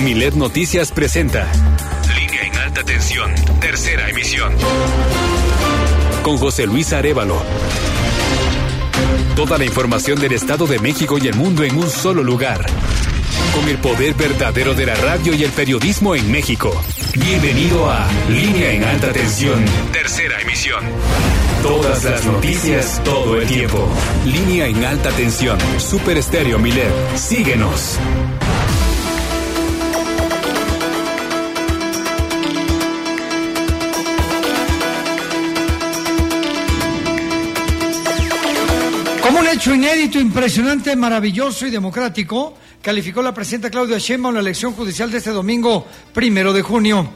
Milet Noticias presenta Línea en Alta Tensión, tercera emisión. Con José Luis Arévalo. Toda la información del Estado de México y el mundo en un solo lugar. Con el poder verdadero de la radio y el periodismo en México. Bienvenido a Línea en Alta Tensión, tercera emisión. Todas las noticias, todo el tiempo. Línea en Alta Tensión, Super Estéreo Milet. Síguenos. Como un hecho inédito, impresionante, maravilloso y democrático, calificó la presidenta Claudia Sheinbaum la elección judicial de este domingo 1 de junio.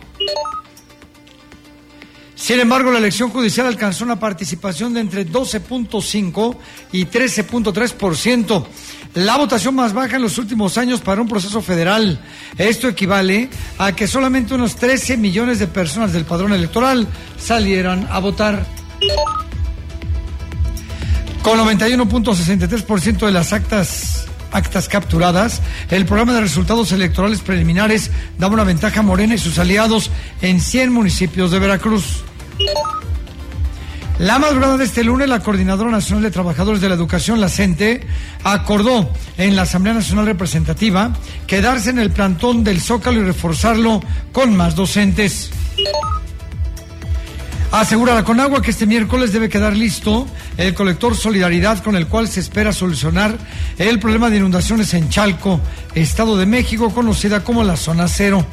Sin embargo, la elección judicial alcanzó una participación de entre 12.5 y 13.3%, la votación más baja en los últimos años para un proceso federal. Esto equivale a que solamente unos 13 millones de personas del padrón electoral salieran a votar. Con 91.63% de las actas capturadas, el programa de resultados electorales preliminares daba una ventaja a Morena y sus aliados en 100 municipios de Veracruz. La madrugada de este lunes, la Coordinadora Nacional de Trabajadores de la Educación, la CENTE, acordó en la Asamblea Nacional Representativa quedarse en el plantón del Zócalo y reforzarlo con más docentes. Asegura la Conagua que este miércoles debe quedar listo el colector Solidaridad, con el cual se espera solucionar el problema de inundaciones en Chalco, Estado de México, conocida como la Zona Cero.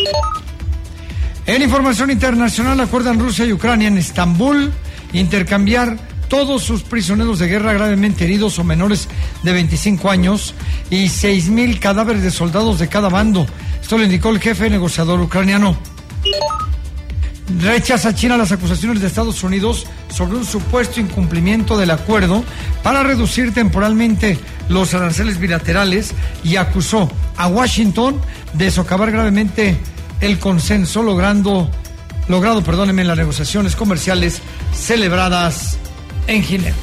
En información internacional, acuerdan Rusia y Ucrania en Estambul intercambiar todos sus prisioneros de guerra gravemente heridos o menores de 25 años y 6,000 cadáveres de soldados de cada bando. Esto lo indicó el jefe negociador ucraniano. Rechaza China las acusaciones de Estados Unidos sobre un supuesto incumplimiento del acuerdo para reducir temporalmente los aranceles bilaterales y acusó a Washington de socavar gravemente el consenso logrado en las negociaciones comerciales celebradas en Ginebra.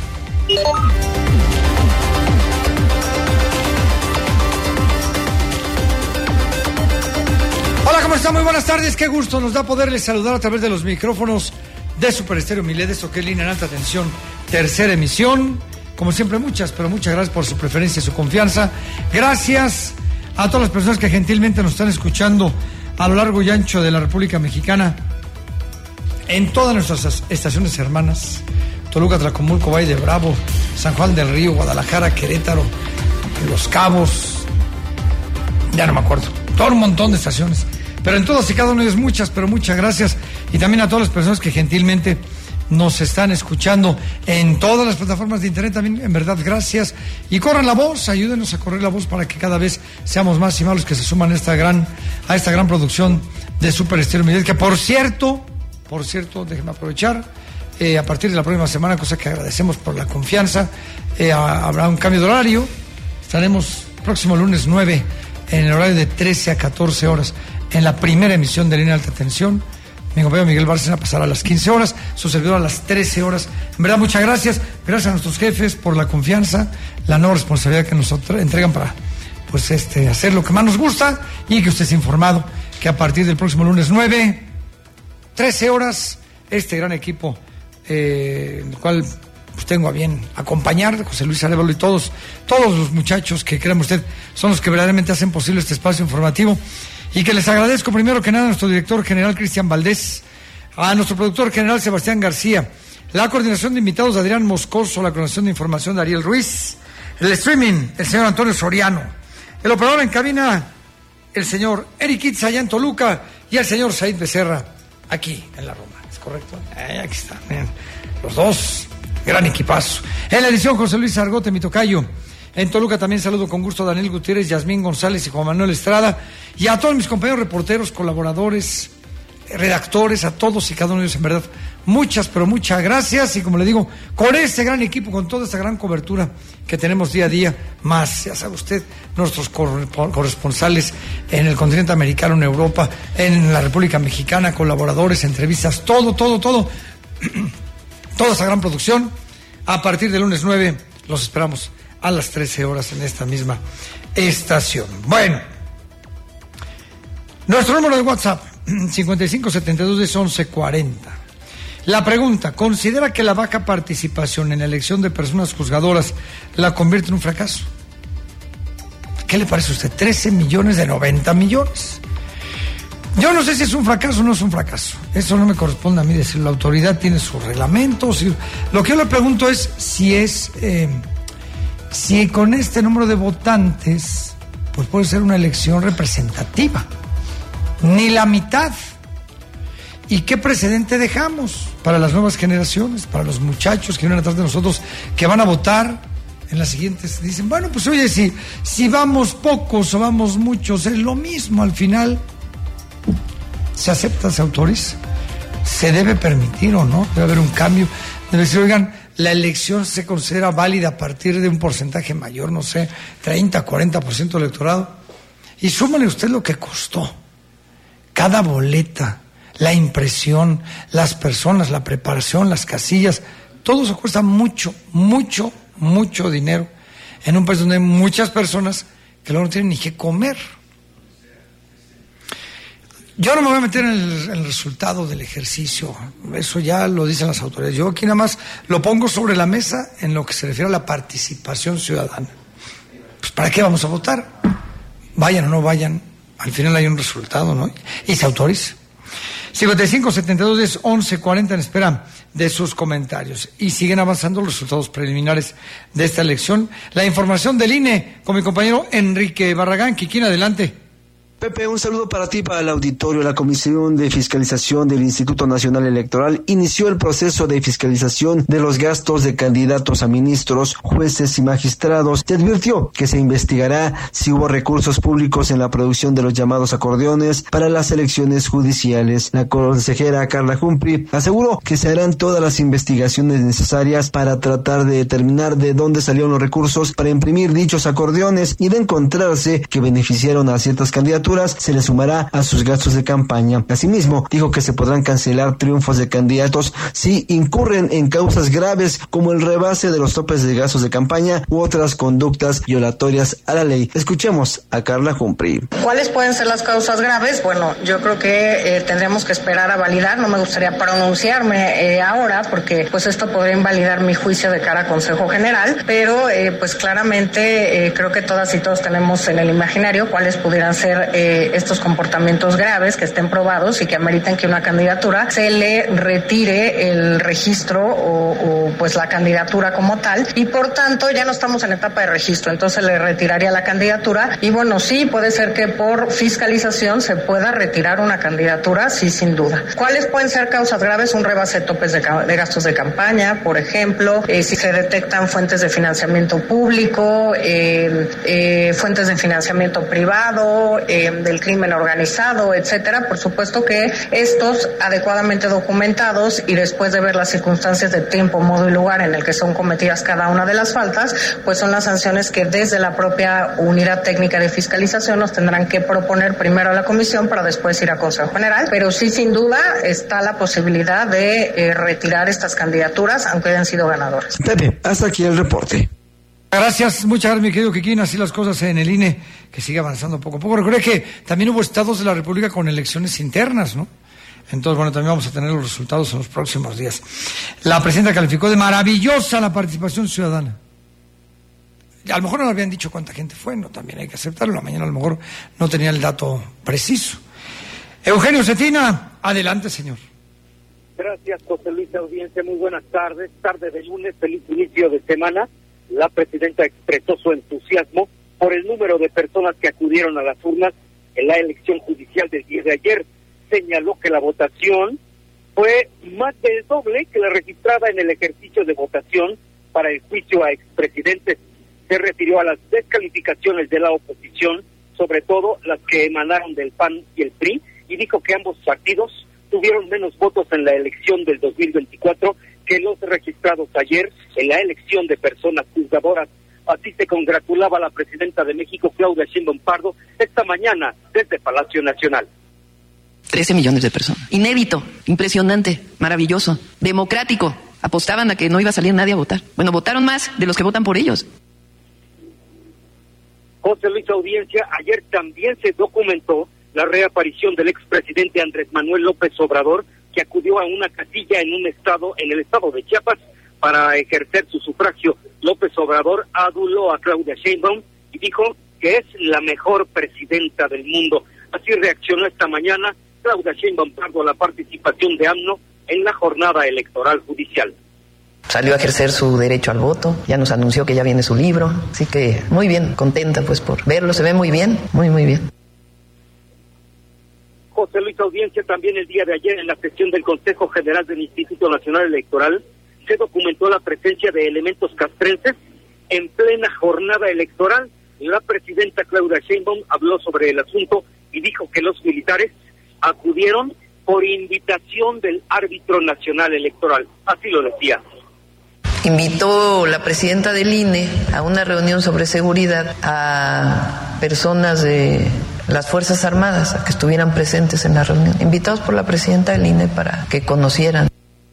Hola, ¿cómo están? Muy buenas tardes, qué gusto nos da poderles saludar a través de los micrófonos de Super Estéreo Milet, esto que es Línea en Alta Tensión, tercera emisión. Como siempre, muchas gracias por su preferencia y su confianza. Gracias a todas las personas que gentilmente nos están escuchando a lo largo y ancho de la República Mexicana, en todas nuestras estaciones hermanas: Toluca, Tlacomulco, Valle de Bravo, San Juan del Río, Guadalajara, Querétaro, Los Cabos, ya no me acuerdo, todo un montón de estaciones. Pero en todas y cada una de ellas muchas gracias. Y también a todas las personas que gentilmente nos están escuchando en todas las plataformas de internet también, en verdad, gracias. Y corran la voz, ayúdenos a correr la voz para que cada vez seamos más y más los que se suman a esta gran producción de Super Estéreo Milet, que por cierto, déjenme aprovechar, a partir de la próxima semana, cosa que agradecemos por la confianza, habrá un cambio de horario. Estaremos próximo lunes 9 en el horario de 13 a 14 horas en la primera emisión de Línea Alta Tensión. Mi compañero Miguel Bárcena pasará a las 15 horas, su servidor a las 13 horas. En verdad, muchas gracias. Gracias a nuestros jefes por la confianza, la nueva responsabilidad que nos entregan para hacer lo que más nos gusta, y que usted esté informado que a partir del próximo lunes 9, 13 horas, este gran equipo, el cual pues tengo a bien acompañar, José Luis Arévalo y todos los muchachos que, créanme usted, son los que verdaderamente hacen posible este espacio informativo. Y que les agradezco primero que nada a nuestro director general Cristian Valdés, a nuestro productor general Sebastián García, la coordinación de invitados de Adrián Moscoso, la coordinación de información de Ariel Ruiz, el streaming, el señor Antonio Soriano, el operador en cabina, el señor Eric Itz allá en Toluca, y el señor Said Becerra aquí en la Roma. ¿Es correcto? Aquí están, los dos, gran equipazo. En la edición, José Luis Argote, mi tocayo. En Toluca también saludo con gusto a Daniel Gutiérrez, Yasmín González y Juan Manuel Estrada, y a todos mis compañeros reporteros, colaboradores, redactores, a todos y cada uno de ellos, en verdad, muchas gracias. Y como le digo, con este gran equipo, con toda esta gran cobertura que tenemos día a día, más, ya sabe usted, nuestros corresponsales en el continente americano, en Europa, en la República Mexicana, colaboradores, entrevistas, todo, toda esta gran producción. A partir del lunes 9 los esperamos a las 13 horas en esta misma estación. Bueno, Nuestro número de WhatsApp, 5572-1140. La pregunta, ¿considera que la baja participación en la elección de personas juzgadoras la convierte en un fracaso? ¿Qué le parece a usted? 13 millones de 90 millones. Yo no sé si es un fracaso o no es un fracaso. Eso no me corresponde a mí decirlo. La autoridad tiene sus reglamentos. Lo que yo le pregunto es si con este número de votantes, pues puede ser una elección representativa. Ni la mitad. ¿Y qué precedente dejamos para las nuevas generaciones, para los muchachos que vienen atrás de nosotros, que van a votar en las siguientes? Dicen, bueno, pues oye, si vamos pocos o vamos muchos, es lo mismo. Al final, ¿se acepta, se autoriza? ¿Se debe permitir o no? Debe haber un cambio. Debe decir, oigan, la elección se considera válida a partir de un porcentaje mayor, no sé, 30, 40% del electorado. Y súmale usted lo que costó. Cada boleta, la impresión, las personas, la preparación, las casillas, todo eso cuesta mucho, mucho, mucho dinero en un país donde hay muchas personas que luego no tienen ni qué comer. Yo no me voy a meter en el resultado del ejercicio, eso ya lo dicen las autoridades. Yo aquí nada más lo pongo sobre la mesa en lo que se refiere a la participación ciudadana. Pues ¿para qué vamos a votar? Vayan o no vayan, al final hay un resultado, ¿no? Y se autoriza. 5572-1140 en espera de sus comentarios. Y siguen avanzando los resultados preliminares de esta elección. La información del INE con mi compañero Enrique Barragán. Kikín, adelante. Pepe, un saludo para ti, para el auditorio. La Comisión de Fiscalización del Instituto Nacional Electoral inició el proceso de fiscalización de los gastos de candidatos a ministros, jueces y magistrados. Te advirtió que se investigará si hubo recursos públicos en la producción de los llamados acordeones para las elecciones judiciales. La consejera Carla Humphrey aseguró que se harán todas las investigaciones necesarias para tratar de determinar de dónde salieron los recursos para imprimir dichos acordeones, y de encontrarse que beneficiaron a ciertas candidaturas, se le sumará a sus gastos de campaña. Asimismo, dijo que se podrán cancelar triunfos de candidatos si incurren en causas graves como el rebase de los topes de gastos de campaña u otras conductas violatorias a la ley. Escuchemos a Carla Humphrey. ¿Cuáles pueden ser las causas graves? Bueno, yo creo que tendremos que esperar a validar. No me gustaría pronunciarme ahora porque pues esto podría invalidar mi juicio de cara a Consejo General, pero pues claramente creo que todas y todos tenemos en el imaginario cuáles pudieran ser estos comportamientos graves que estén probados y que ameriten que una candidatura se le retire el registro o pues la candidatura como tal, y por tanto ya no estamos en etapa de registro, entonces le retiraría la candidatura. Y bueno, sí, puede ser que por fiscalización se pueda retirar una candidatura, sí, sin duda. ¿Cuáles pueden ser causas graves? Un rebase de topes de gastos de campaña, por ejemplo, si se detectan fuentes de financiamiento público, fuentes de financiamiento privado, del crimen organizado, etcétera. Por supuesto que estos adecuadamente documentados y después de ver las circunstancias de tiempo, modo y lugar en el que son cometidas cada una de las faltas, pues son las sanciones que desde la propia unidad técnica de fiscalización nos tendrán que proponer primero a la comisión para después ir a Consejo General. Pero sí, sin duda, está la posibilidad de retirar estas candidaturas, aunque hayan sido ganadoras. Pepe, hasta aquí el reporte. Gracias, muchas gracias, mi querido Kikín. Así las cosas en el INE, que sigue avanzando poco a poco. Recuerde que también hubo estados de la República con elecciones internas, ¿no? Entonces, bueno, también vamos a tener los resultados en los próximos días. La presidenta calificó de maravillosa la participación ciudadana. A lo mejor no le habían dicho cuánta gente fue, no, también hay que aceptarlo. La mañana a lo mejor no tenía el dato preciso. Eugenio Cetina, adelante, señor. Gracias, José Luis, audiencia. Muy buenas tardes. Tarde de lunes, feliz inicio de semana. La presidenta expresó su entusiasmo por el número de personas que acudieron a las urnas en la elección judicial del día de ayer. Señaló que la votación fue más del doble que la registrada en el ejercicio de votación para el juicio a expresidentes. Se refirió a las descalificaciones de la oposición, sobre todo las que emanaron del PAN y el PRI, y dijo que ambos partidos tuvieron menos votos en la elección del 2024 que los registrados ayer en la elección de personas juzgadoras. Así se congratulaba la presidenta de México, Claudia Sheinbaum Pardo, esta mañana desde Palacio Nacional. 13 millones de personas. Inédito, impresionante, maravilloso, democrático. Apostaban a que no iba a salir nadie a votar. Bueno, votaron más de los que votan por ellos. José Luis, audiencia, ayer también se documentó la reaparición del expresidente Andrés Manuel López Obrador, que acudió a una casilla en el estado de Chiapas para ejercer su sufragio. López Obrador aduló a Claudia Sheinbaum y dijo que es la mejor presidenta del mundo. Así reaccionó esta mañana Claudia Sheinbaum tras la participación de AMLO en la jornada electoral judicial. Salió a ejercer su derecho al voto, ya nos anunció que ya viene su libro, así que muy bien, contenta pues por verlo, se ve muy bien, muy bien. José Luis Audiencia, también el día de ayer en la sesión del Consejo General del Instituto Nacional Electoral se documentó la presencia de elementos castrenses en plena jornada electoral. La presidenta Claudia Sheinbaum habló sobre el asunto y dijo que los militares acudieron por invitación del árbitro nacional electoral. Así lo decía. Invitó la presidenta del INE a una reunión sobre seguridad a personas de las Fuerzas Armadas a que estuvieran presentes en la reunión, invitados por la presidenta del INE para que conocieran.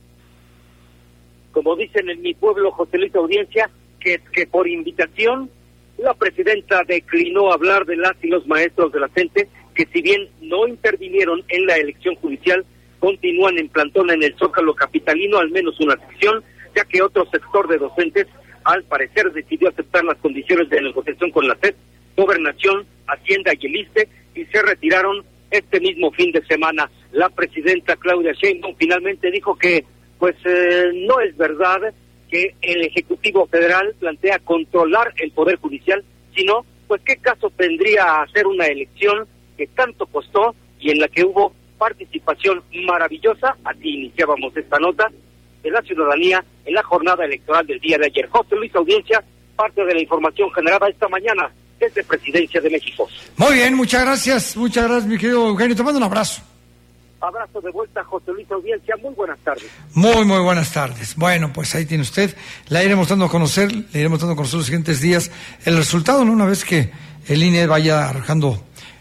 Como dicen en mi pueblo, José Luis Audiencia, que por invitación la presidenta declinó hablar de las y los maestros de la CENTE, que si bien no intervinieron en la elección judicial, continúan en plantón en el Zócalo capitalino, al menos una sección, ya que otro sector de docentes, al parecer, decidió aceptar las condiciones de negociación con la SED, Gobernación, Hacienda y el ISSSTE, y se retiraron este mismo fin de semana. La presidenta Claudia Sheinbaum finalmente dijo que no es verdad que el Ejecutivo Federal plantea controlar el Poder Judicial, sino, pues, ¿qué caso tendría hacer una elección que tanto costó y en la que hubo participación maravillosa? Así iniciábamos esta nota, de la ciudadanía en la jornada electoral del día de ayer. José Luis Audiencia, parte de la información generada esta mañana desde Presidencia de México. Muy bien, muchas gracias, mi querido Eugenio. Te mando un abrazo. Abrazo de vuelta, José Luis Audiencia. Muy buenas tardes. Muy buenas tardes. Bueno, pues ahí tiene usted. Le iremos dando a conocer los siguientes días el resultado, ¿no? Una vez que el INE vaya arrojando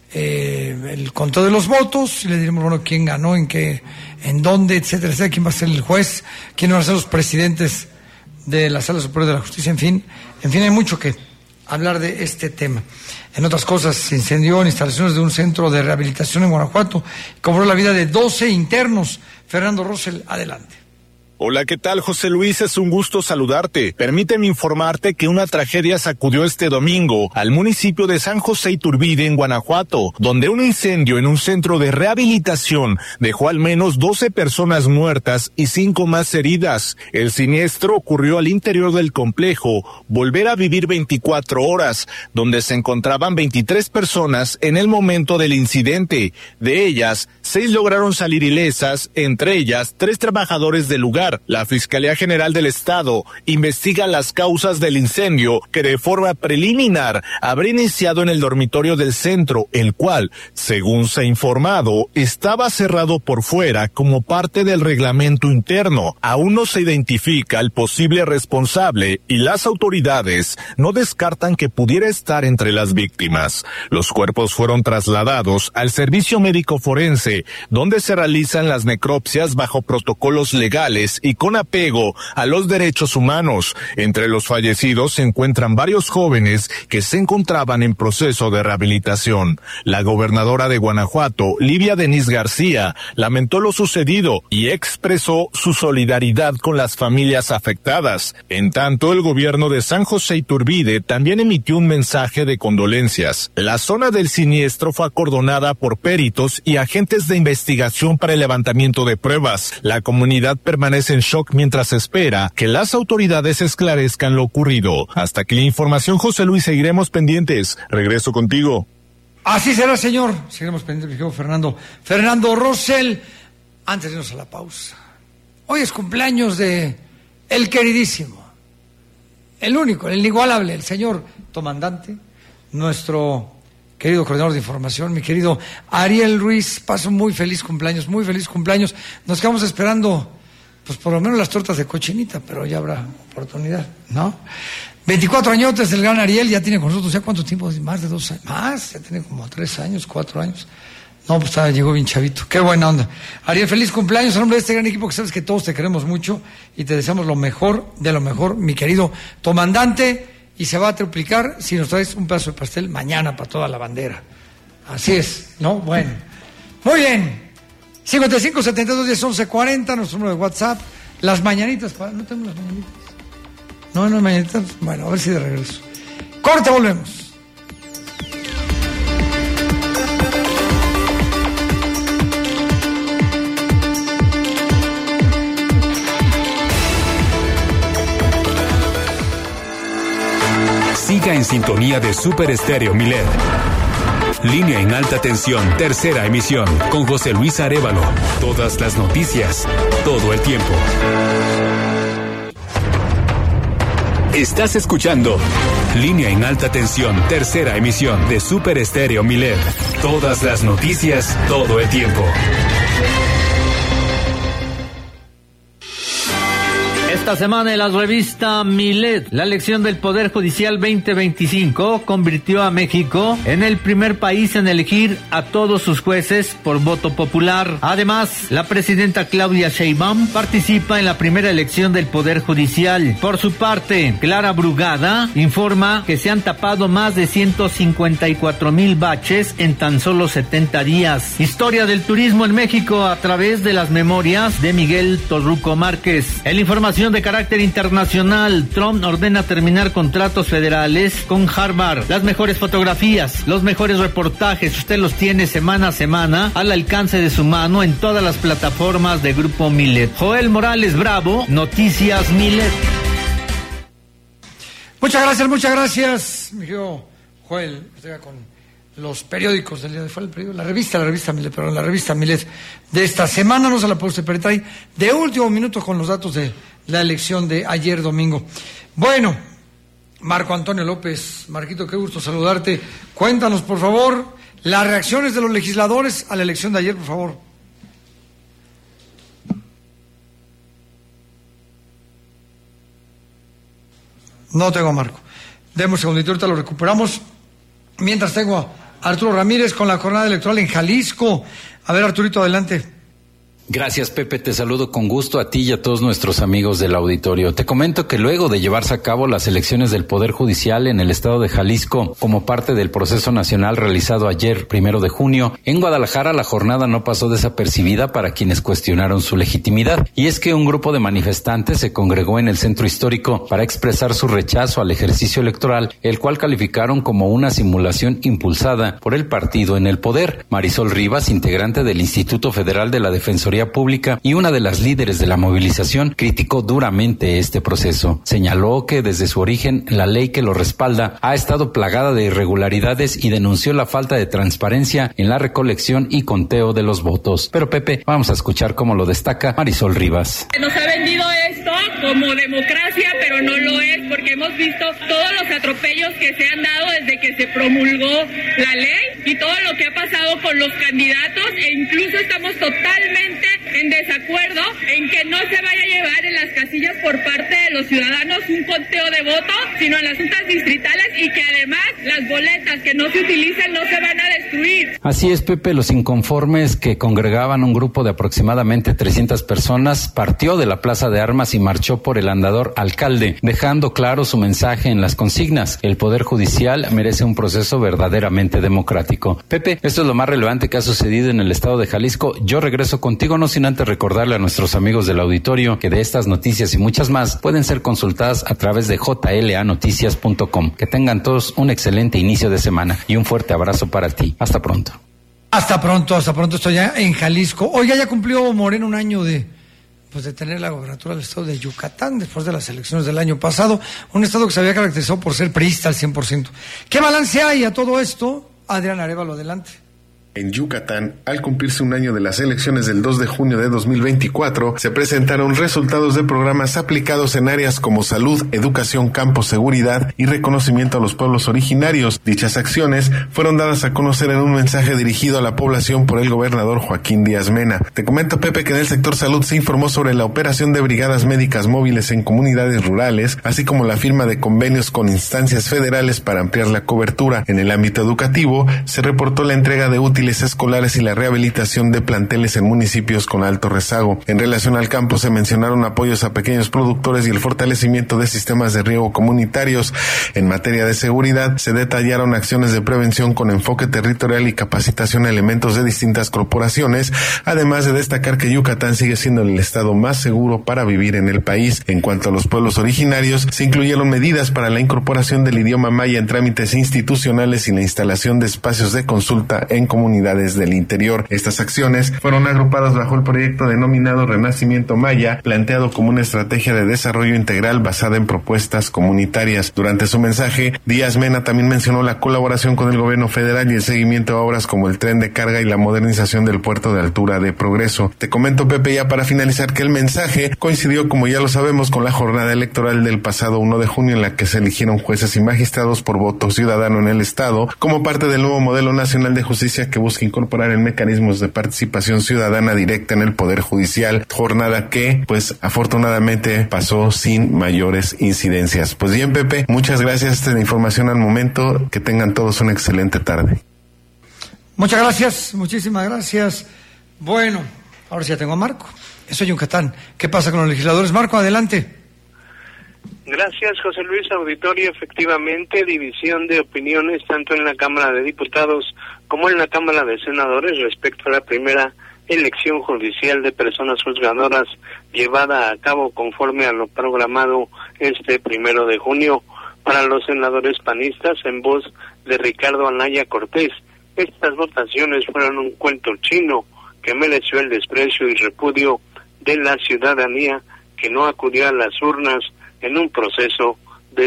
el conteo de los votos, y le diremos, bueno, quién ganó, en qué, en dónde, etcétera, quién va a ser el juez, quién van a ser los presidentes de la Sala Superior de la Justicia, en fin, hay mucho que hablar de este tema. En otras cosas, se incendió en instalaciones de un centro de rehabilitación en Guanajuato, cobró la vida de 12 internos. Fernando Rosell, adelante. Hola, ¿qué tal, José Luis? Es un gusto saludarte. Permíteme informarte que una tragedia sacudió este domingo al municipio de San José Iturbide, en Guanajuato, donde un incendio en un centro de rehabilitación dejó al menos 12 personas muertas y 5 más heridas. El siniestro ocurrió al interior del complejo Volver a Vivir 24 Horas, donde se encontraban 23 personas en el momento del incidente. De ellas, 6 lograron salir ilesas, entre ellas 3 trabajadores del lugar. La Fiscalía General del Estado investiga las causas del incendio, que de forma preliminar habría iniciado en el dormitorio del centro, el cual, según se ha informado, estaba cerrado por fuera como parte del reglamento interno. Aún no se identifica el posible responsable y las autoridades no descartan que pudiera estar entre las víctimas. Los cuerpos fueron trasladados al servicio médico forense, donde se realizan las necropsias bajo protocolos legales y con apego a los derechos humanos. Entre los fallecidos se encuentran varios jóvenes que se encontraban en proceso de rehabilitación. La gobernadora de Guanajuato, Livia Denís García, lamentó lo sucedido y expresó su solidaridad con las familias afectadas. En tanto, el gobierno de San José Iturbide también emitió un mensaje de condolencias. La zona del siniestro fue acordonada por peritos y agentes de investigación para el levantamiento de pruebas. La comunidad permanece en shock mientras espera que las autoridades esclarezcan lo ocurrido. Hasta aquí la información, José Luis, seguiremos pendientes. Regreso contigo. Así será, señor. Seguiremos pendientes, mi Fernando. Fernando Rosell, antes de irnos a la pausa. Hoy es cumpleaños de el queridísimo, el único, el inigualable, el señor comandante, nuestro querido coordinador de información, mi querido Ariel Ruiz. Paso muy feliz cumpleaños, muy feliz cumpleaños. Nos quedamos esperando, pues por lo menos las tortas de cochinita, pero ya habrá oportunidad, ¿no? 24 añotes el gran Ariel, ya tiene con nosotros, ¿ya cuánto tiempo? Más de 2 años, más, ya tiene como 3 años, 4 años. No, pues llegó bien chavito, qué buena onda. Ariel, feliz cumpleaños en nombre de este gran equipo, que sabes que todos te queremos mucho y te deseamos lo mejor de lo mejor, mi querido comandante, y se va a triplicar si nos traes un pedazo de pastel mañana para toda la bandera. Así es, ¿no? Bueno. Muy bien. 55 72 10 11 40, nuestro número de WhatsApp. Las mañanitas. ¿No tengo las mañanitas? No, no hay mañanitas. Bueno, a ver si de regreso. Corte, volvemos. Siga en sintonía de Super Estéreo Milet. Línea en alta tensión, tercera emisión, con José Luis Arévalo. Todas las noticias, todo el tiempo. Estás escuchando Línea en alta tensión, tercera emisión de Super Estéreo Milet. Todas las noticias, todo el tiempo. Esta semana en la revista Milet, la elección del Poder Judicial 2025 convirtió a México en el primer país en elegir a todos sus jueces por voto popular. Además, la presidenta Claudia Sheinbaum participa en la primera elección del Poder Judicial. Por su parte, Clara Brugada informa que se han tapado más de 154,000 baches en tan solo 70 días. Historia del turismo en México a través de las memorias de Miguel Torruco Márquez. En la información de carácter internacional, Trump ordena terminar contratos federales con Harvard. Las mejores fotografías, los mejores reportajes, usted los tiene semana a semana al alcance de su mano en todas las plataformas de Grupo Milet. Joel Morales Bravo, Noticias Milet. Muchas gracias, mi querido Joel. Estoy con los periódicos del día de hoy, la revista Milet de esta semana. No se la puede usted perder ahí de último minuto con los datos de la elección de ayer domingo. Bueno, Marco Antonio López, Marquito, qué gusto saludarte. Cuéntanos, por favor, las reacciones de los legisladores a la elección de ayer, por favor. No tengo a Marco. Demos un segundito, ahorita lo recuperamos. Mientras tengo a Arturo Ramírez con la jornada electoral en Jalisco. A ver, Arturito, adelante. Gracias, Pepe, te saludo con gusto a ti y a todos nuestros amigos del auditorio. Te comento que luego de llevarse a cabo las elecciones del Poder Judicial en el estado de Jalisco como parte del proceso nacional realizado ayer, 1 de junio, en Guadalajara la jornada no pasó desapercibida para quienes cuestionaron su legitimidad. Y es que un grupo de manifestantes se congregó en el centro histórico para expresar su rechazo al ejercicio electoral, el cual calificaron como una simulación impulsada por el partido en el poder. Marisol Rivas, integrante del Instituto Federal de la Defensoría Pública y una de las líderes de la movilización, criticó duramente este proceso. Señaló que desde su origen la ley que lo respalda ha estado plagada de irregularidades y denunció la falta de transparencia en la recolección y conteo de los votos. Pero Pepe, vamos a escuchar cómo lo destaca Marisol Rivas. Nos ha vendido esto como democracia, pero no lo es, porque hemos visto todos los atropellos que se han dado desde que se promulgó la ley y todo lo que ha pasado con los candidatos, e incluso estamos totalmente en desacuerdo en que no se vaya a llevar en las casillas por parte de los ciudadanos un conteo de votos, sino en las juntas distritales, y que además las boletas que no se utilicen no se van a destruir. Así es, Pepe, los inconformes, que congregaban un grupo de aproximadamente 300 personas, partió de la Plaza de Armas y marchó por el andador Alcalde, dejando claro su mensaje en las consignas: el Poder Judicial merece un proceso verdaderamente democrático. Pepe, esto es lo más relevante que ha sucedido en el estado de Jalisco. Yo regreso contigo, no sin antes recordarle a nuestros amigos del auditorio que de estas noticias y muchas más pueden ser consultadas a través de jlanoticias.com. Que tengan todos un excelente inicio de semana y un fuerte abrazo para ti. Hasta pronto. Hasta pronto. Estoy ya en Jalisco. Oiga, ya cumplió Morena un año de tener la gobernatura del estado de Yucatán después de las elecciones del año pasado. Un estado que se había caracterizado por ser priista al 100%. ¿Qué balance hay a todo esto? Adrián Arévalo, adelante. En Yucatán, al cumplirse un año de las elecciones del 2 de junio de 2024, se presentaron resultados de programas aplicados en áreas como salud, educación, campo, seguridad y reconocimiento a los pueblos originarios. Dichas acciones fueron dadas a conocer en un mensaje dirigido a la población por el gobernador Joaquín Díaz Mena. Te comento, Pepe, que en el sector salud se informó sobre la operación de brigadas médicas móviles en comunidades rurales, así como la firma de convenios con instancias federales para ampliar la cobertura. En el ámbito educativo, se reportó la entrega de útiles útiles escolares y la rehabilitación de planteles en municipios con alto rezago. En relación al campo se mencionaron apoyos a pequeños productores y el fortalecimiento de sistemas de riego comunitarios. En materia de seguridad se detallaron acciones de prevención con enfoque territorial y capacitación a elementos de distintas corporaciones, además de destacar que Yucatán sigue siendo el estado más seguro para vivir en el país. En cuanto a los pueblos originarios, se incluyeron medidas para la incorporación del idioma maya en trámites institucionales y la instalación de espacios de consulta en comunidades del interior. Estas acciones fueron agrupadas bajo el proyecto denominado Renacimiento Maya, planteado como una estrategia de desarrollo integral basada en propuestas comunitarias. Durante su mensaje, Díaz Mena también mencionó la colaboración con el gobierno federal y el seguimiento a obras como el tren de carga y la modernización del puerto de altura de Progreso. Te comento, Pepe, ya para finalizar, que el mensaje coincidió, como ya lo sabemos, con la jornada electoral del pasado 1 de junio en la que se eligieron jueces y magistrados por voto ciudadano en el estado, como parte del nuevo modelo nacional de justicia que busca incorporar en mecanismos de participación ciudadana directa en el Poder Judicial, jornada que, pues, afortunadamente pasó sin mayores incidencias. Pues bien, Pepe, muchas gracias. Esta es la información al momento. Que tengan todos una excelente tarde. Muchas gracias, muchísimas gracias. Bueno, ahora sí ya tengo a Marco. Eso es Yucatán. ¿Qué pasa con los legisladores? Marco, adelante. Gracias, José Luis. Auditorio, efectivamente, división de opiniones tanto en la Cámara de Diputados como en la Cámara de Senadores respecto a la primera elección judicial de personas juzgadoras llevada a cabo conforme a lo programado este 1 de junio. Para los senadores panistas, en voz de Ricardo Anaya Cortés, estas votaciones fueron un cuento chino que mereció el desprecio y repudio de la ciudadanía que no acudió a las urnas en un proceso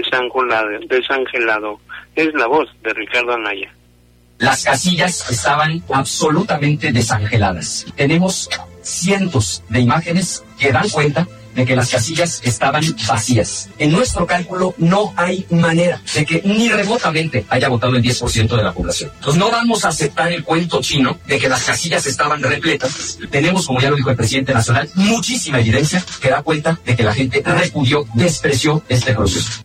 desangelado. Es la voz de Ricardo Anaya. Las casillas estaban absolutamente desangeladas. Tenemos cientos de imágenes que dan cuenta de que las casillas estaban vacías. En nuestro cálculo no hay manera de que ni remotamente haya votado el 10% de la población. Entonces no vamos a aceptar el cuento chino de que las casillas estaban repletas. Tenemos, como ya lo dijo el presidente nacional, muchísima evidencia que da cuenta de que la gente repudió, despreció este proceso.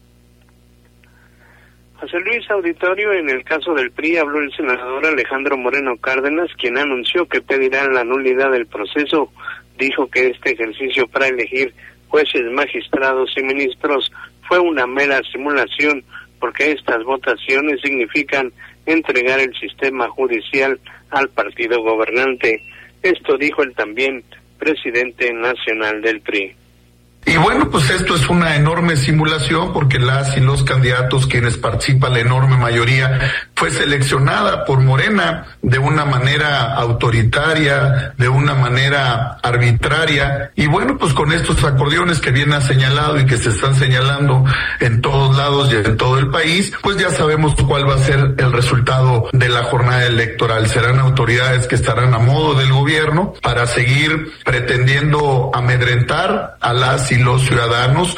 José Luis, auditorio, en el caso del PRI habló el senador Alejandro Moreno Cárdenas, quien anunció que pedirá la nulidad del proceso. Dijo que este ejercicio para elegir jueces, magistrados y ministros fue una mera simulación, porque estas votaciones significan entregar el sistema judicial al partido gobernante. Esto dijo el también presidente nacional del PRI. Y bueno, pues esto es una enorme simulación porque las y los candidatos quienes participan, la enorme mayoría, fue seleccionada por Morena de una manera autoritaria, de una manera arbitraria. Y bueno, pues con estos acordeones que bien ha señalado y que se están señalando en todos lados y en todo el país, pues ya sabemos cuál va a ser el resultado de la jornada electoral. Serán autoridades que estarán a modo del gobierno para seguir pretendiendo amedrentar a las y los ciudadanos.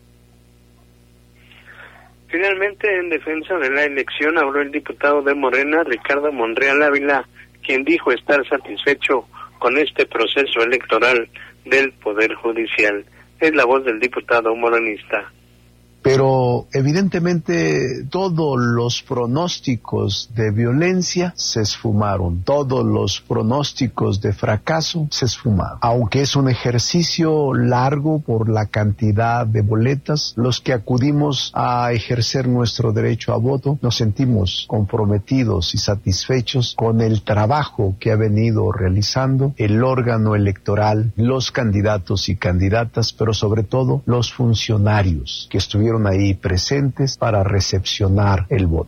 Finalmente, en defensa de la elección, habló el diputado de Morena, Ricardo Monreal Ávila, quien dijo estar satisfecho con este proceso electoral del Poder Judicial. Es la voz del diputado morenista. Pero evidentemente todos los pronósticos de violencia se esfumaron, todos los pronósticos de fracaso se esfumaron. Aunque es un ejercicio largo por la cantidad de boletas, los que acudimos a ejercer nuestro derecho a voto nos sentimos comprometidos y satisfechos con el trabajo que ha venido realizando el órgano electoral, los candidatos y candidatas, pero sobre todo los funcionarios que estuvieron ahí presentes para recepcionar el voto.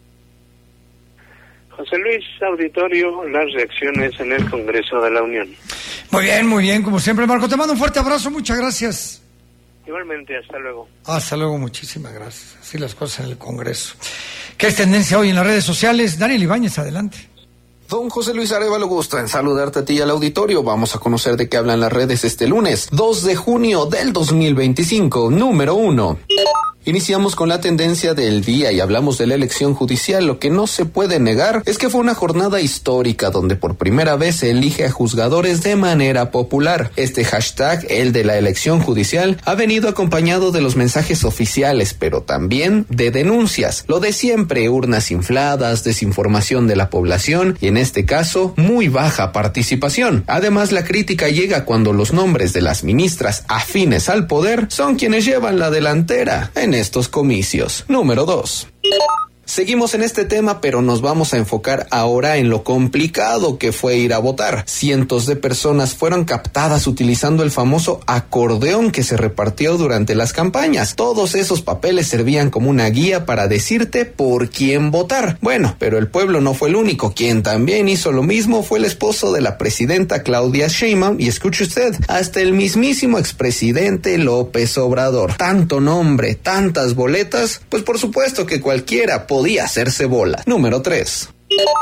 José Luis, auditorio, las reacciones en el Congreso de la Unión. Muy bien, como siempre, Marco, te mando un fuerte abrazo, muchas gracias. Igualmente, hasta luego. Hasta luego, muchísimas gracias. Así las cosas en el Congreso. ¿Qué es tendencia hoy en las redes sociales? Daniel Ibáñez, adelante. Don José Luis Arevalo, gusto en saludarte a ti y al auditorio. Vamos a conocer de qué hablan las redes este lunes, 2 de junio del 2025, número 1. Iniciamos con la tendencia del día y hablamos de la elección judicial. Lo que no se puede negar es que fue una jornada histórica donde por primera vez se elige a juzgadores de manera popular. Este hashtag, el de la elección judicial, ha venido acompañado de los mensajes oficiales, pero también de denuncias. Lo de siempre, urnas infladas, desinformación de la población y en este caso, muy baja participación. Además, la crítica llega cuando los nombres de las ministras afines al poder son quienes llevan la delantera en estos comicios. Número 2. Seguimos en este tema, pero nos vamos a enfocar ahora en lo complicado que fue ir a votar. Cientos de personas fueron captadas utilizando el famoso acordeón que se repartió durante las campañas. Todos esos papeles servían como una guía para decirte por quién votar. Bueno, pero el pueblo no fue el único. Quien también hizo lo mismo fue el esposo de la presidenta Claudia Sheinbaum y escuche usted, hasta el mismísimo expresidente López Obrador. Tanto nombre, tantas boletas, pues por supuesto que cualquiera podía hacerse bola. Número 3.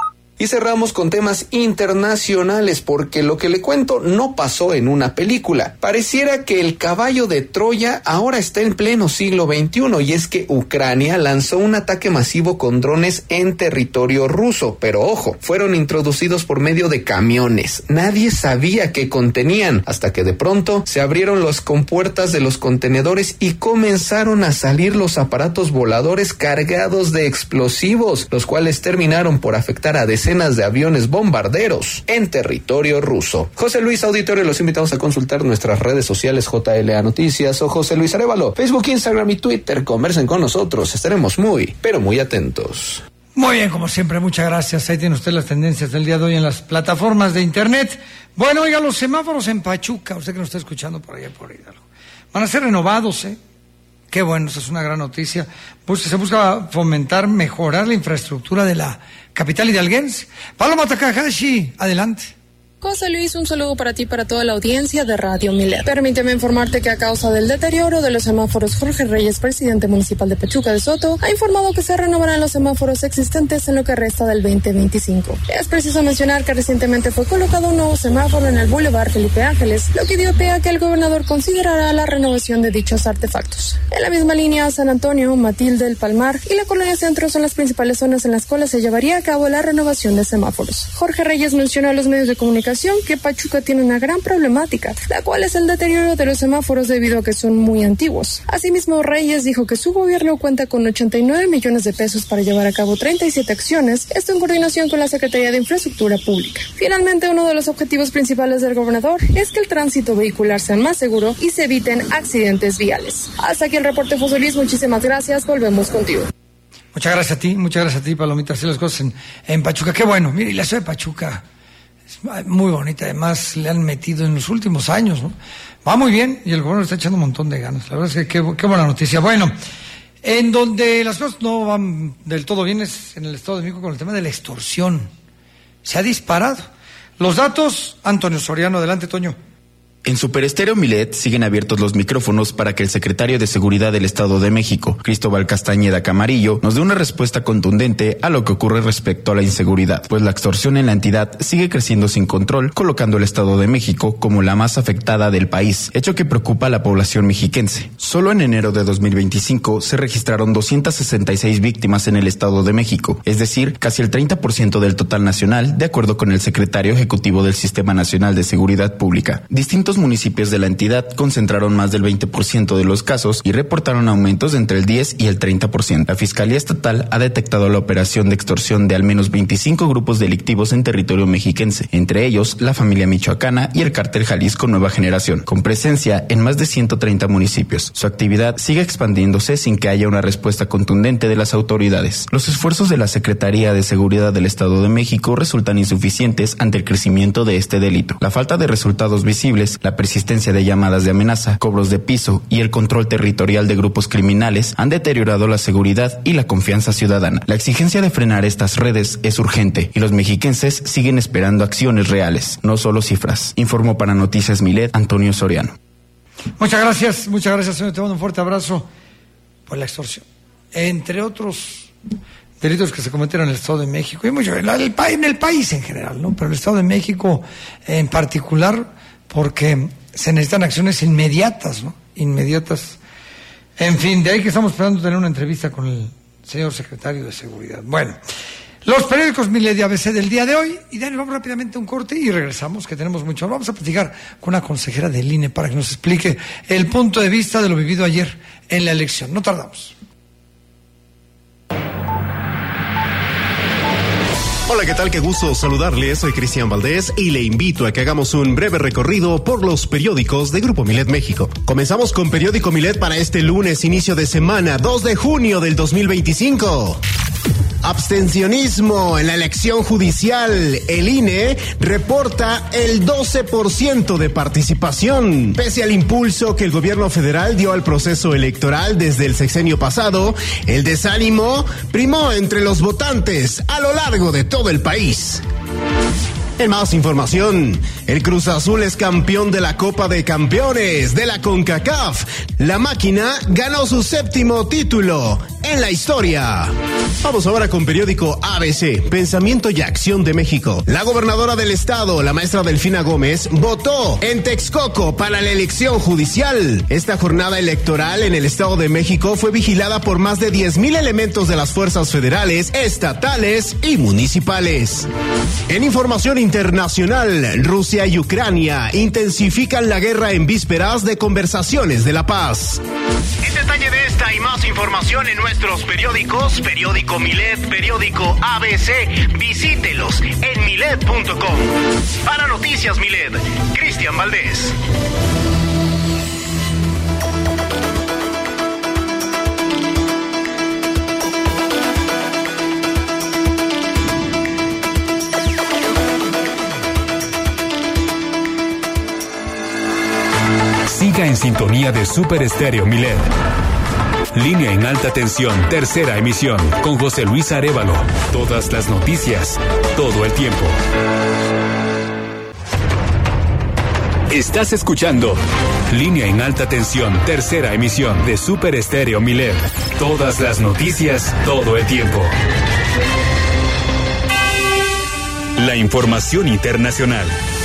Y cerramos con temas internacionales porque lo que le cuento no pasó en una película. Pareciera que el caballo de Troya ahora está en pleno siglo XXI y es que Ucrania lanzó un ataque masivo con drones en territorio ruso. Pero ojo, fueron introducidos por medio de camiones. Nadie sabía qué contenían hasta que de pronto se abrieron las compuertas de los contenedores y comenzaron a salir los aparatos voladores cargados de explosivos, los cuales terminaron por afectar a decenas de aviones bombarderos en territorio ruso. José Luis Auditorio, los invitamos a consultar nuestras redes sociales JLA Noticias o José Luis Arévalo, Facebook, Instagram y Twitter. Conversen con nosotros, estaremos muy, pero muy atentos. Muy bien, como siempre, muchas gracias. Ahí tiene usted las tendencias del día de hoy en las plataformas de internet. Bueno, oiga, los semáforos en Pachuca, usted que nos está escuchando por allá por Hidalgo, van a ser renovados, Qué bueno, esa es una gran noticia. Pues se busca fomentar, mejorar la infraestructura de la capital hidalguense. Paloma Takahashi, adelante. José Luis, un saludo para ti y para toda la audiencia de Radio Milet. Permíteme informarte que a causa del deterioro de los semáforos, Jorge Reyes, presidente municipal de Pachuca de Soto, ha informado que se renovarán los semáforos existentes en lo que resta del 2025. Es preciso mencionar que recientemente fue colocado un nuevo semáforo en el Boulevard Felipe Ángeles, lo que dio pie a que el gobernador considerará la renovación de dichos artefactos. En la misma línea, San Antonio, Matilde, El Palmar y la Colonia Centro son las principales zonas en las cuales se llevaría a cabo la renovación de semáforos. Jorge Reyes mencionó a los medios de comunicación que Pachuca tiene una gran problemática, la cual es el deterioro de los semáforos debido a que son muy antiguos. Asimismo, Reyes dijo que su gobierno cuenta con 89 millones de pesos para llevar a cabo 37 acciones, esto en coordinación con la Secretaría de Infraestructura Pública. Finalmente, uno de los objetivos principales del gobernador es que el tránsito vehicular sea más seguro y se eviten accidentes viales. Hasta aquí el reporte, José Luis, muchísimas gracias, volvemos contigo. Muchas gracias a ti, Palomita, así las cosas en Pachuca. Qué bueno, mire, y la ciudad de Pachuca es muy bonita, además le han metido en los últimos años, ¿no? Va muy bien y el gobierno está echando un montón de ganas. La verdad es que qué buena noticia. Bueno, en donde las cosas no van del todo bien es en el Estado de México con el tema de la extorsión. Se ha disparado. Los datos, Antonio Soriano, adelante, Toño. En Super Estéreo Milet siguen abiertos los micrófonos para que el secretario de Seguridad del Estado de México, Cristóbal Castañeda Camarillo, nos dé una respuesta contundente a lo que ocurre respecto a la inseguridad, pues la extorsión en la entidad sigue creciendo sin control, colocando el Estado de México como la más afectada del país, hecho que preocupa a la población mexiquense. Solo en enero de 2025 se registraron 266 víctimas en el Estado de México, es decir, casi el 30% del total nacional, de acuerdo con el secretario ejecutivo del Sistema Nacional de Seguridad Pública. Distintos municipios de la entidad concentraron más del 20% de los casos y reportaron aumentos de entre el 10 y el 30%. La Fiscalía Estatal ha detectado la operación de extorsión de al menos 25 grupos delictivos en territorio mexiquense, entre ellos la familia michoacana y el cártel Jalisco Nueva Generación, con presencia en más de 130 municipios. Su actividad sigue expandiéndose sin que haya una respuesta contundente de las autoridades. Los esfuerzos de la Secretaría de Seguridad del Estado de México resultan insuficientes ante el crecimiento de este delito. La falta de resultados visibles, la persistencia de llamadas de amenaza, cobros de piso y el control territorial de grupos criminales han deteriorado la seguridad y la confianza ciudadana. La exigencia de frenar estas redes es urgente y los mexiquenses siguen esperando acciones reales, no solo cifras. Informó para Noticias Milet, Antonio Soriano. Muchas gracias, señor. Te mando un fuerte abrazo por la extorsión. Entre otros delitos que se cometieron en el Estado de México y mucho en el país en general, ¿no? Pero el Estado de México en particular, porque se necesitan acciones inmediatas, ¿no? Inmediatas. En fin, de ahí que estamos esperando tener una entrevista con el señor secretario de Seguridad. Bueno, los periódicos Milet y ABC del día de hoy, y Dani, vamos rápidamente a un corte y regresamos, que tenemos mucho. Vamos a platicar con una consejera del INE para que nos explique el punto de vista de lo vivido ayer en la elección. No tardamos. Hola, ¿qué tal? Qué gusto saludarle. Soy Cristian Valdés y le invito a que hagamos un breve recorrido por los periódicos de Grupo Milet México. Comenzamos con Periódico Milet para este lunes, inicio de semana, 2 de junio del 2025. Abstencionismo en la elección judicial. El INE reporta el 12% de participación. Pese al impulso que el gobierno federal dio al proceso electoral desde el sexenio pasado, el desánimo primó entre los votantes a lo largo de todo el país. En más información, el Cruz Azul es campeón de la Copa de Campeones de la CONCACAF. La máquina ganó su 7º título en la historia. Vamos ahora con periódico ABC, Pensamiento y Acción de México. La gobernadora del estado, la maestra Delfina Gómez, votó en Texcoco para la elección judicial. Esta jornada electoral en el Estado de México fue vigilada por más de 10,000 elementos de las fuerzas federales, estatales y municipales. En información internacional, Rusia y Ucrania intensifican la guerra en vísperas de conversaciones de la paz. En detalle de esta y más información en nuestros periódicos, periódico Milet, periódico ABC, visítelos en milet.com. Para Noticias Milet, Cristian Valdés. Siga en sintonía de Super Estéreo Milet. Línea en alta tensión, tercera emisión, con José Luis Arévalo. Todas las noticias, todo el tiempo. Estás escuchando Línea en alta tensión, tercera emisión de Super Estéreo Milet. Todas las noticias, todo el tiempo. La información internacional.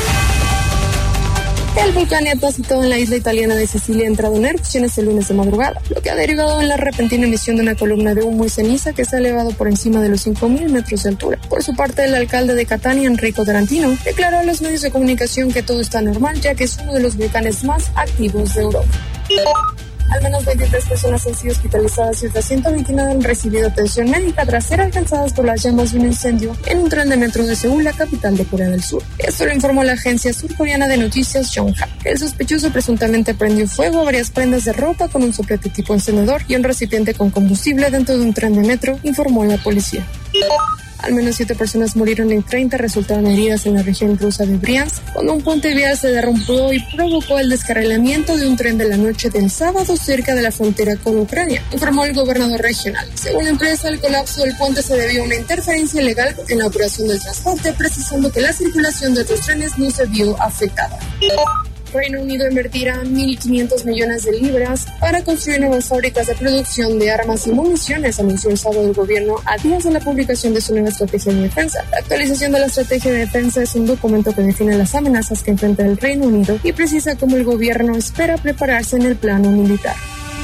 El volcán Etna, situado en la isla italiana de Sicilia, ha entrado en erupciones el lunes de madrugada, lo que ha derivado en la repentina emisión de una columna de humo y ceniza que se ha elevado por encima de los 5,000 metros de altura. Por su parte, el alcalde de Catania, Enrico Tarantino, declaró a los medios de comunicación que todo está normal, ya que es uno de los volcanes más activos de Europa. Al menos 23 personas han sido hospitalizadas y otras 129 han recibido atención médica tras ser alcanzadas por las llamas de un incendio en un tren de metro de Seúl, la capital de Corea del Sur. Esto lo informó la agencia surcoreana de noticias Yonhap. El sospechoso presuntamente prendió fuego a varias prendas de ropa con un soplete tipo encendedor y un recipiente con combustible dentro de un tren de metro, informó la policía. Al menos 7 personas murieron y 30 resultaron heridas en la región rusa de Briansk, cuando un puente vial se derrumbió y provocó el descarrilamiento de un tren de la noche del sábado cerca de la frontera con Ucrania, informó el gobernador regional. Según la empresa, el colapso del puente se debió a una interferencia ilegal en la operación del transporte, precisando que la circulación de otros trenes no se vio afectada. Reino Unido invertirá 1.500 millones de libras para construir nuevas fábricas de producción de armas y municiones, anunció el sábado el gobierno a días de la publicación de su nueva estrategia de defensa. La actualización de la estrategia de defensa es un documento que define las amenazas que enfrenta el Reino Unido y precisa cómo el gobierno espera prepararse en el plano militar.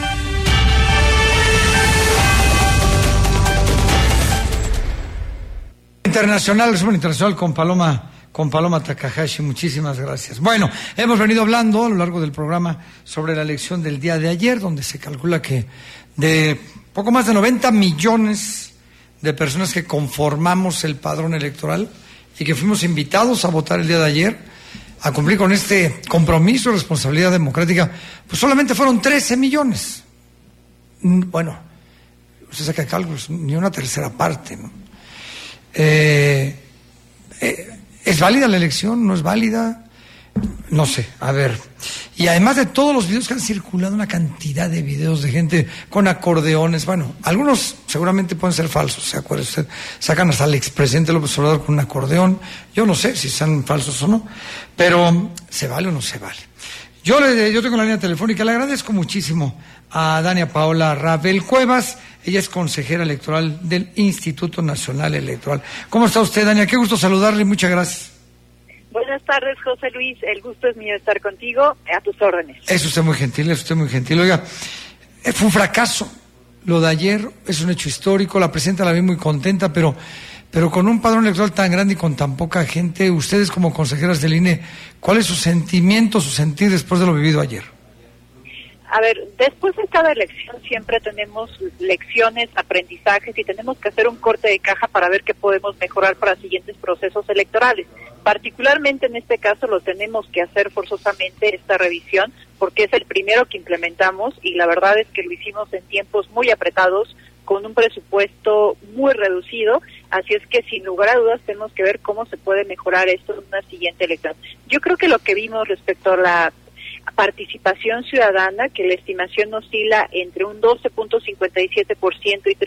Resumen internacional con Paloma Takahashi, muchísimas gracias. Bueno, hemos venido hablando a lo largo del programa sobre la elección del día de ayer, donde se calcula que de poco más de 90 millones de personas que conformamos el padrón electoral y que fuimos invitados a votar el día de ayer, a cumplir con este compromiso, responsabilidad democrática, pues solamente fueron 13 millones. Bueno, usted saca cálculos, ni una tercera parte, ¿no? ¿Es válida la elección? ¿No es válida? No sé, a ver. Y además de todos los videos que han circulado, una cantidad de videos de gente con acordeones, bueno, algunos seguramente pueden ser falsos, ¿se acuerda usted? Sacan hasta al expresidente López Obrador con un acordeón, yo no sé si son falsos o no, pero ¿se vale o no se vale? Yo tengo la línea telefónica, le agradezco muchísimo a Dania Paola Rabel Cuevas, ella es consejera electoral del Instituto Nacional Electoral. ¿Cómo está usted, Dania? Qué gusto saludarle, muchas gracias. Buenas tardes, José Luis, el gusto es mío estar contigo, a tus órdenes. Es usted muy gentil, Oiga, Fue un fracaso lo de ayer, es un hecho histórico, la presidenta la vi muy contenta, pero con un padrón electoral tan grande y con tan poca gente, ustedes como consejeras del INE, ¿cuál es su sentimiento, su sentir después de lo vivido ayer? A ver, después de cada elección siempre tenemos lecciones, aprendizajes y tenemos que hacer un corte de caja para ver qué podemos mejorar para siguientes procesos electorales. Particularmente en este caso lo tenemos que hacer forzosamente esta revisión porque es el primero que implementamos y la verdad es que lo hicimos en tiempos muy apretados con un presupuesto muy reducido, así es que sin lugar a dudas tenemos que ver cómo se puede mejorar esto en una siguiente elección. Yo creo que lo que vimos respecto a la participación ciudadana, que la estimación oscila entre un 12.57% y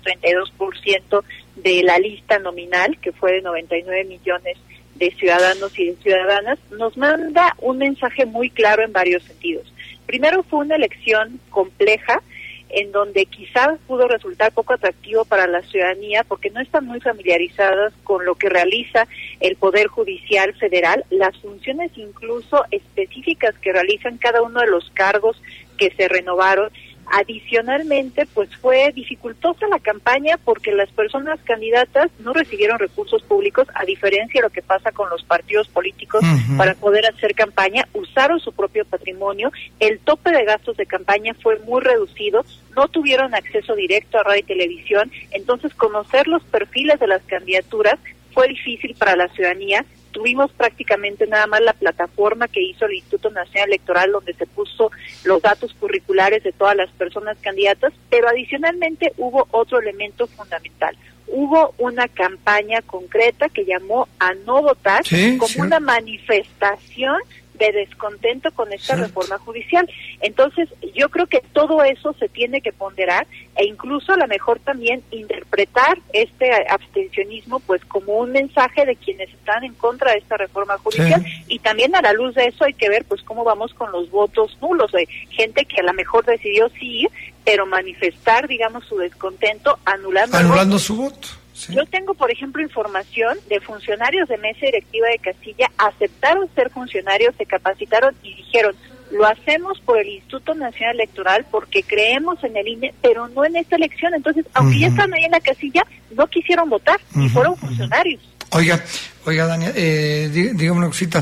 13.32% de la lista nominal, que fue de 99 millones de ciudadanos y de ciudadanas, nos manda un mensaje muy claro en varios sentidos. Primero, fue una elección compleja, en donde quizás pudo resultar poco atractivo para la ciudadanía porque no están muy familiarizadas con lo que realiza el Poder Judicial Federal, las funciones incluso específicas que realizan cada uno de los cargos que se renovaron. Adicionalmente, pues fue dificultosa la campaña porque las personas candidatas no recibieron recursos públicos, a diferencia de lo que pasa con los partidos políticos para poder hacer campaña, usaron su propio patrimonio, el tope de gastos de campaña fue muy reducido, no tuvieron acceso directo a radio y televisión, entonces conocer los perfiles de las candidaturas fue difícil para la ciudadanía. Tuvimos prácticamente nada más la plataforma que hizo el Instituto Nacional Electoral donde se puso los datos curriculares de todas las personas candidatas, pero adicionalmente hubo otro elemento fundamental. Hubo una campaña concreta que llamó a no votar como una manifestación de descontento con esta reforma judicial. Entonces, yo creo que todo eso se tiene que ponderar e incluso a lo mejor también interpretar este abstencionismo pues como un mensaje de quienes están en contra de esta reforma judicial y también a la luz de eso hay que ver pues cómo vamos con los votos nulos de gente que a lo mejor decidió sí ir, pero manifestar, digamos, su descontento anulando su voto. Sí. Yo tengo, por ejemplo, información de funcionarios de mesa directiva de Castilla, aceptaron ser funcionarios, se capacitaron y dijeron, lo hacemos por el Instituto Nacional Electoral porque creemos en el INE, pero no en esta elección. Entonces, aunque ya están ahí en la casilla, no quisieron votar y fueron funcionarios. Oiga, Dania, dígame una cosita.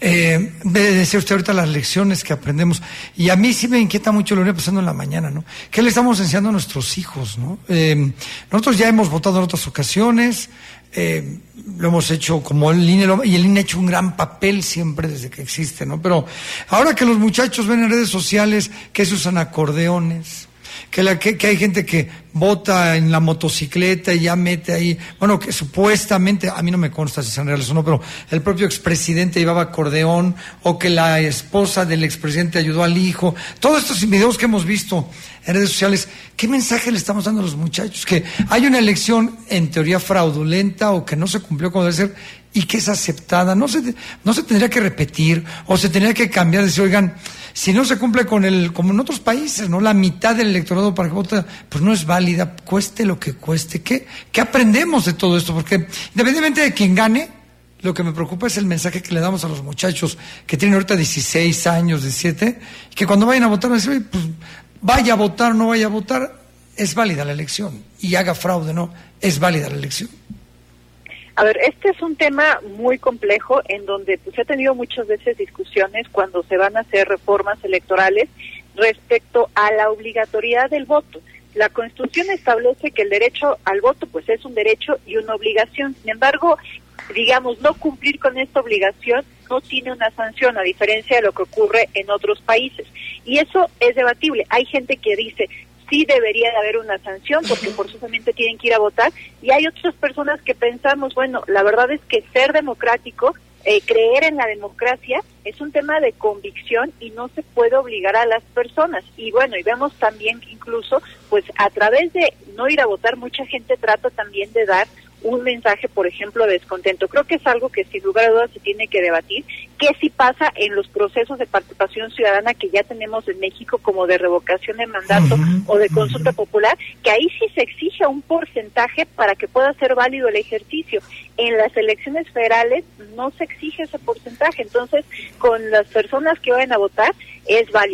Decía usted ahorita las lecciones que aprendemos, y a mí sí me inquieta mucho lo que está pasando en la mañana, ¿no? ¿Qué le estamos enseñando a nuestros hijos, no? Nosotros ya hemos votado en otras ocasiones, lo hemos hecho como el INE, y el INE ha hecho un gran papel siempre desde que existe, ¿no? Pero ahora que los muchachos ven en redes sociales que se usan acordeones, que hay gente que vota en la motocicleta y ya mete ahí, bueno, que supuestamente, a mí no me consta si son reales o no, pero el propio expresidente llevaba acordeón, o que la esposa del expresidente ayudó al hijo, todos estos videos que hemos visto en redes sociales, ¿qué mensaje le estamos dando a los muchachos? Que hay una elección en teoría fraudulenta o que no se cumplió como debe ser y que es aceptada, no se tendría que repetir o se tendría que cambiar, decir, oigan, si no se cumple como en otros países, ¿no? La mitad del electorado para que vote, pues no es válida, cueste lo que cueste. ¿Qué aprendemos de todo esto? Porque independientemente de quien gane, lo que me preocupa es el mensaje que le damos a los muchachos que tienen ahorita 16 años, 17, y que cuando vayan a votar van a decir, pues vaya a votar o no vaya a votar, es válida la elección. Y haga fraude, ¿no? Es válida la elección. A ver, este es un tema muy complejo en donde pues, he tenido muchas veces discusiones cuando se van a hacer reformas electorales respecto a la obligatoriedad del voto. La Constitución establece que el derecho al voto pues es un derecho y una obligación. Sin embargo, digamos, no cumplir con esta obligación no tiene una sanción, a diferencia de lo que ocurre en otros países. Y eso es debatible. Hay gente que dice, sí debería de haber una sanción porque forzosamente tienen que ir a votar, y hay otras personas que pensamos, bueno, la verdad es que ser democrático, creer en la democracia es un tema de convicción y no se puede obligar a las personas. Y bueno, y vemos también que incluso, pues a través de no ir a votar, mucha gente trata también de dar un mensaje, por ejemplo, de descontento. Creo que es algo que sin lugar a dudas se tiene que debatir, qué sí pasa en los procesos de participación ciudadana que ya tenemos en México, como de revocación de mandato o de consulta popular, que ahí sí se exige un porcentaje para que pueda ser válido el ejercicio. En las elecciones federales no se exige ese porcentaje, entonces con las personas que vayan a votar es válido.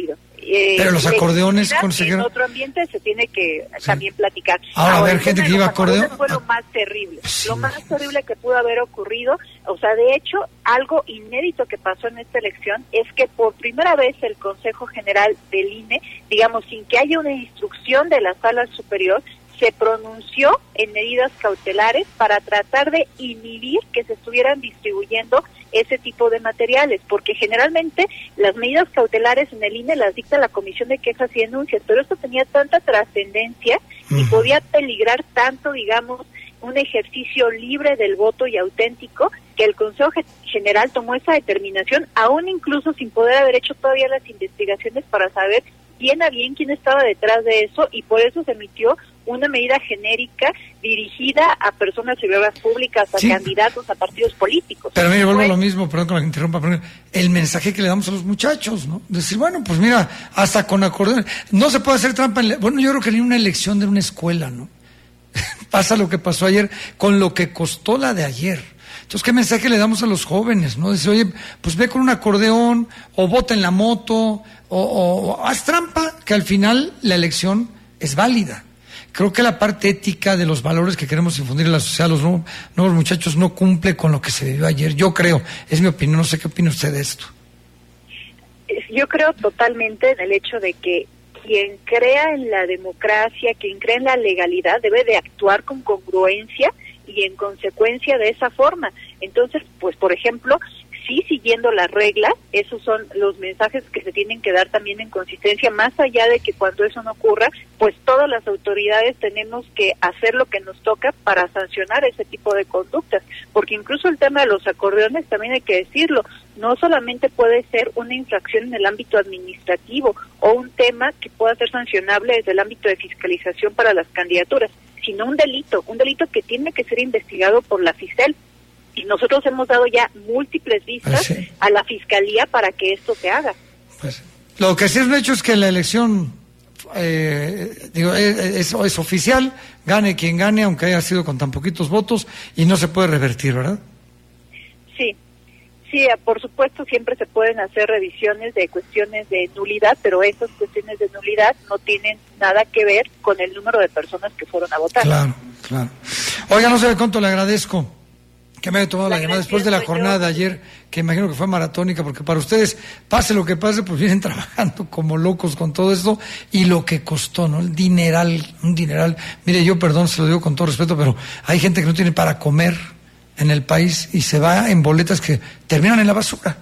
Pero los acordeones, en otro ambiente se tiene que también platicar. Ahora, a ver, gente que iba a acordeón. Fue lo más terrible. Sí. Lo más terrible que pudo haber ocurrido, o sea, de hecho, algo inédito que pasó en esta elección es que por primera vez el Consejo General del INE, digamos, sin que haya una instrucción de la Sala Superior, se pronunció en medidas cautelares para tratar de inhibir que se estuvieran distribuyendo ese tipo de materiales, porque generalmente las medidas cautelares en el INE las dicta la Comisión de Quejas y Denuncias, pero esto tenía tanta trascendencia y podía peligrar tanto, digamos, un ejercicio libre del voto y auténtico, que el Consejo General tomó esa determinación, aún incluso sin poder haber hecho todavía las investigaciones para saber bien a bien quién estaba detrás de eso, y por eso se emitió una medida genérica dirigida a personas servidores públicas, a candidatos, a partidos políticos. Pero mire, vuelvo a lo mismo, perdón que me interrumpa, pero el mensaje que le damos a los muchachos, ¿no? Decir, bueno, pues mira, hasta con acordeón, no se puede hacer trampa bueno, yo creo que ni una elección de una escuela, ¿no? Pasa lo que pasó ayer, con lo que costó la de ayer. Entonces, ¿qué mensaje le damos a los jóvenes, no? Decir, oye, pues ve con un acordeón, o vota en la moto, o haz trampa, que al final la elección es válida. Creo que la parte ética de los valores que queremos infundir en la sociedad, los nuevos muchachos, no cumple con lo que se vivió ayer. Yo creo, es mi opinión, no sé qué opina usted de esto. Yo creo totalmente en el hecho de que quien crea en la democracia, quien cree en la legalidad, debe de actuar con congruencia y en consecuencia de esa forma. Entonces, pues, por ejemplo, sí, siguiendo las reglas, esos son los mensajes que se tienen que dar también en consistencia, más allá de que cuando eso no ocurra, pues todas las autoridades tenemos que hacer lo que nos toca para sancionar ese tipo de conductas, porque incluso el tema de los acordeones, también hay que decirlo, no solamente puede ser una infracción en el ámbito administrativo o un tema que pueda ser sancionable desde el ámbito de fiscalización para las candidaturas, sino un delito que tiene que ser investigado por la FICEL. Y nosotros hemos dado ya múltiples vistas a la Fiscalía para que esto se haga. Pues, lo que sí es un hecho es que la elección es oficial, gane quien gane, aunque haya sido con tan poquitos votos, y no se puede revertir, ¿verdad? Sí, por supuesto siempre se pueden hacer revisiones de cuestiones de nulidad, pero esas cuestiones de nulidad no tienen nada que ver con el número de personas que fueron a votar. Claro. Oiga, no sé de cuánto le agradezco que me haya tomado la llamada después de la jornada de ayer, que imagino que fue maratónica, porque para ustedes, pase lo que pase, pues vienen trabajando como locos con todo esto, y lo que costó, ¿no? Un dineral. Mire, yo, perdón, se lo digo con todo respeto, pero hay gente que no tiene para comer en el país y se va en boletas que terminan en la basura.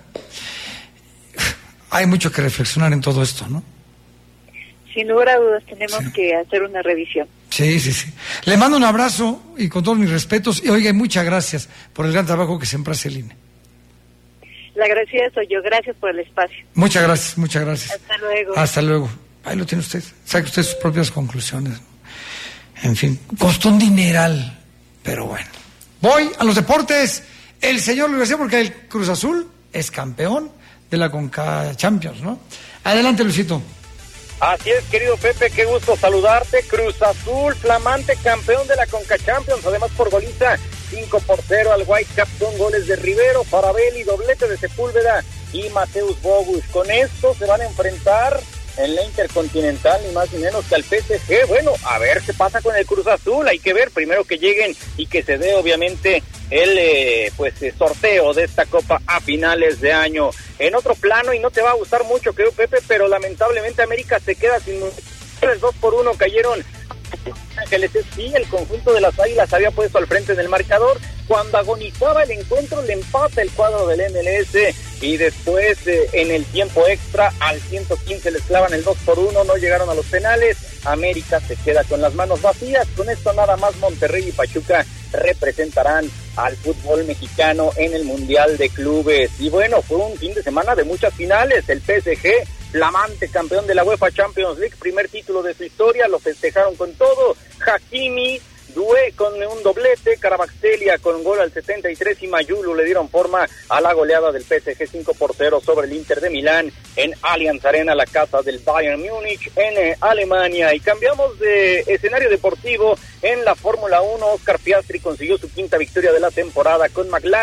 Hay mucho que reflexionar en todo esto, ¿no? Sin lugar a dudas tenemos que hacer una revisión. Sí. Le mando un abrazo y con todos mis respetos. Y oiga, muchas gracias por el gran trabajo que siempre hace el INE. La agradecida soy yo. Gracias por el espacio. Muchas gracias. Hasta luego. Ahí lo tiene usted. Saque usted sus propias conclusiones. En fin, costó un dineral, pero bueno. Voy a los deportes. El señor Luis García, porque el Cruz Azul es campeón de la Conca Champions, ¿no? Adelante, Luisito. Así es, querido Pepe, qué gusto saludarte. Cruz Azul, flamante campeón de la Conca Champions, además por goliza 5-0 al Whitecaps, con goles de Rivero, Farabelli, doblete de Sepúlveda y Mateus Bogusch. Con esto se van a enfrentar en la Intercontinental, ni más ni menos que al PSG. Bueno, a ver qué pasa con el Cruz Azul, hay que ver primero que lleguen y que se dé obviamente el sorteo de esta copa a finales de año. En otro plano, y no te va a gustar mucho, creo, Pepe, pero lamentablemente América se queda sin 2-1, cayeron Ángeles. Sí, el conjunto de las Águilas había puesto al frente del marcador. Cuando agonizaba el encuentro, le empata el cuadro del MLS, y después en el tiempo extra al 115 les clavan el 2-1, no llegaron a los penales. América se queda con las manos vacías. Con esto nada más Monterrey y Pachuca representarán al fútbol mexicano en el Mundial de Clubes. Y bueno, fue un fin de semana de muchas finales. El PSG, flamante campeón de la UEFA Champions League, primer título de su historia, lo festejaron con todo. Hakimi, Doué con un doblete, Kvaratskhelia con gol al 73 y Mayulu le dieron forma a la goleada del PSG 5-0 sobre el Inter de Milán en Allianz Arena, la casa del Bayern Múnich en Alemania. Y cambiamos de escenario deportivo. En la Fórmula 1, Oscar Piastri consiguió su quinta victoria de la temporada con McLaren.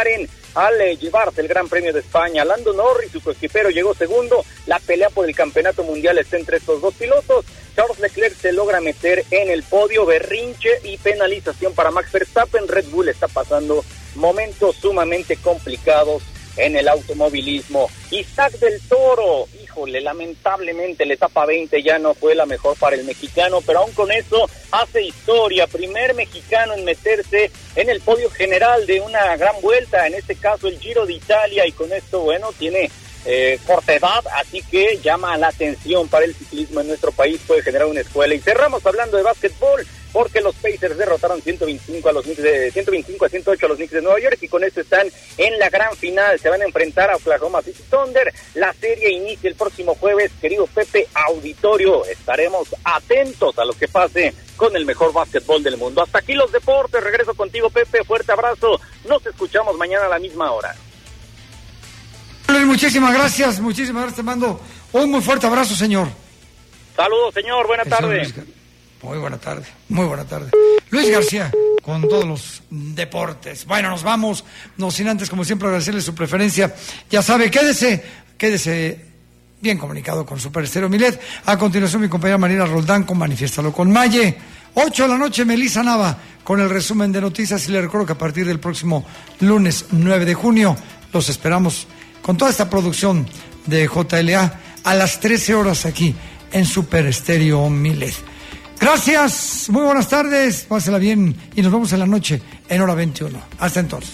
al llevarse el Gran Premio de España. Lando Norris, su coequipero, llegó segundo. La pelea por el campeonato mundial está entre estos dos pilotos. Charles Leclerc se logra meter en el podio, berrinche y penalización para Max Verstappen. Red Bull está pasando momentos sumamente complicados en el automovilismo. Isaac del Toro, híjole, lamentablemente la etapa 20 ya no fue la mejor para el mexicano, pero aún con eso hace historia, primer mexicano en meterse en el podio general de una gran vuelta, en este caso el Giro de Italia, y con esto, bueno, tiene corta edad, así que llama la atención para el ciclismo en nuestro país, puede generar una escuela. Y cerramos hablando de básquetbol, porque los Pacers derrotaron 125 a 108 a los Knicks de Nueva York, y con esto están en la gran final. Se van a enfrentar a Oklahoma City Thunder. La serie inicia el próximo jueves. Querido Pepe, auditorio, estaremos atentos a lo que pase con el mejor básquetbol del mundo. Hasta aquí los deportes. Regreso contigo, Pepe. Fuerte abrazo. Nos escuchamos mañana a la misma hora. Muchísimas gracias. Te mando un muy fuerte abrazo, señor. Saludos, señor. Buena tarde. Muy buena tarde. Luis García, con todos los deportes. Bueno, nos vamos, no sin antes, como siempre, agradecerle su preferencia. Ya sabe, quédese bien comunicado con Super Estéreo Milet. A continuación, mi compañera Mariela Roldán con Manifiéstalo con Maye. 8 de la noche, Melissa Nava con el resumen de noticias. Y le recuerdo que a partir del próximo lunes 9 de junio los esperamos con toda esta producción de JLA a las 13 horas aquí en Super Estéreo Milet. Gracias, muy buenas tardes, pásela bien y nos vemos en la noche en hora 21. Hasta entonces.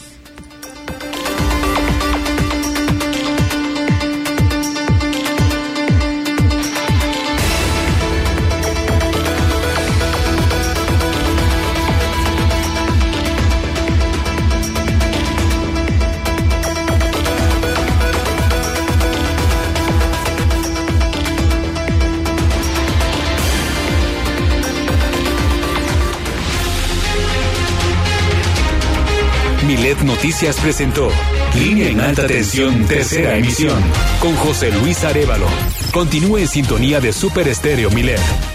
Milet Noticias presentó Línea en Alta Tensión, tercera emisión, con José Luis Arévalo. Continúe en sintonía de Super Estéreo Milet.